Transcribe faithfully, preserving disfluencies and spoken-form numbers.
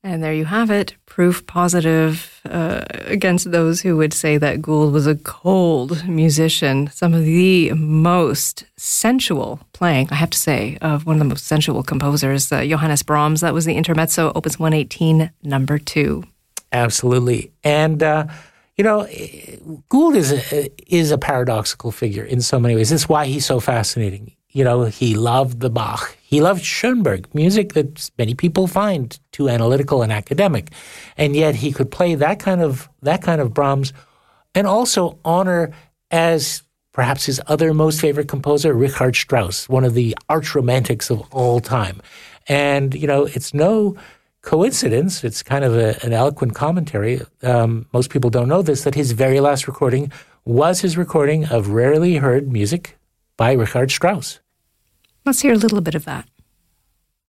And there you have it, proof positive uh, against those who would say that Gould was a cold musician. Some of the most sensual playing, I have to say, of one of the most sensual composers, uh, Johannes Brahms. That was the Intermezzo, Opus one eighteen, number two. Absolutely. And, uh, you know, Gould is a, is a paradoxical figure in so many ways. That's why he's so fascinating. You know, he loved the Bach. He loved Schoenberg, music that many people find too analytical and academic. And yet he could play that kind of that kind of Brahms and also honor as perhaps his other most favorite composer, Richard Strauss, one of the arch romantics of all time. And, you know, it's no coincidence, it's kind of a, an eloquent commentary. Um, most people don't know this, that his very last recording was his recording of rarely heard music by Richard Strauss. Let's hear a little bit of that.